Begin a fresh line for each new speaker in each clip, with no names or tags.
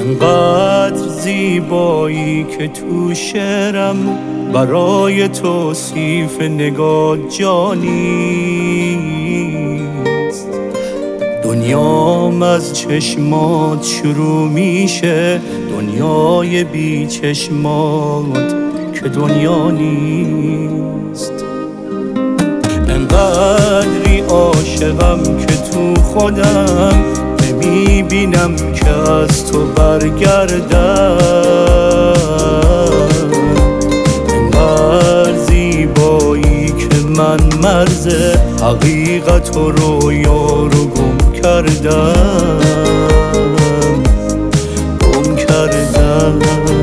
انقدر زیبایی که تو شعرم برای توصیف نگاه جانیست. دنیام از چشمات شروع میشه، دنیای بی چشمات که دنیا نیست. انقدری عاشقم که تو خودم نمیبینم که از تو برگردم. انقدر زیبایی که من مرز حقیقت و رویا رو گم کردم.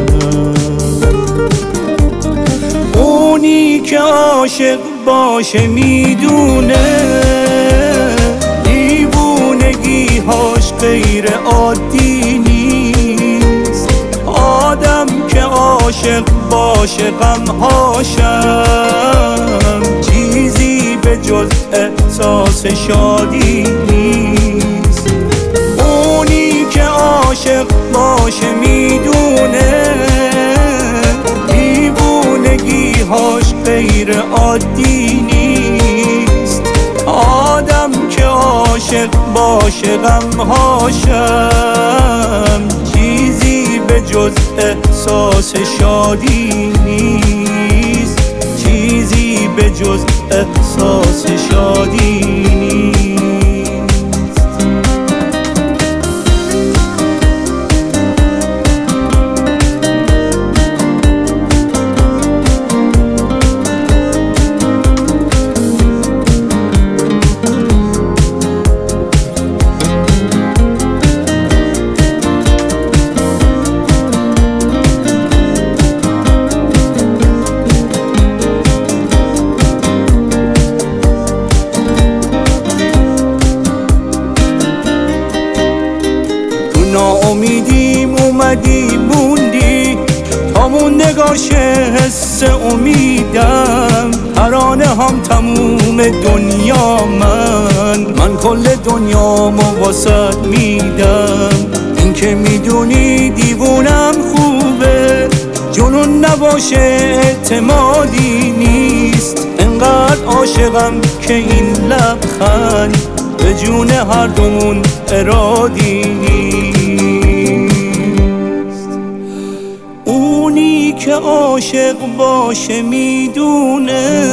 اونی که عاشق باشه میدونه دیوونگی‌هاش غیر عادی نیست. آدم که عاشق باشه غم‌هاشم چیزی به جز احساس شادی نیست. اونی که عاشق باشه میدونه دیوونگی‌هاش غیر عادی نیست. آدم که عاشق باشه غم‌هاشم چیزی به جز احساس شادی نیست. چیزی به جز احساس شادی نیست. ناامیدیم اومدی موندی تا موندگاش حس امیدم. ترانه هم تموم دنیا من کل دنیامو واسط میدم. این که میدونی دیوونم خوبه، جنون نباشه اعتمادی نیست. انقدر عاشقم که این لبخند به جون هر دومون ارادی نیست. اونی که عاشق باشه میدونه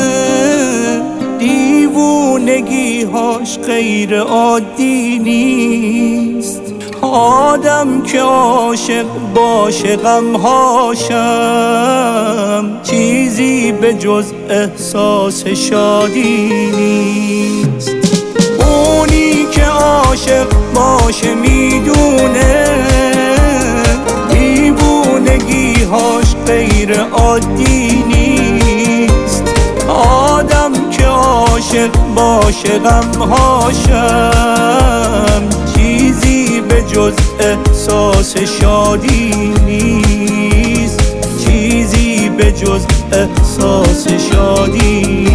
دیوونگی‌هاش غیر عادی نیست. آدم که عاشق باشه غم‌هاشم چیزی به جز احساس شادی نیست. اونی که عاشق باشه میدونه دیوونگی‌هاش غیر عادی نیست. آدم که عاشق باشه غم‌هاشم چیزی به جز احساس شادی نیست. چیزی به جز احساس شادی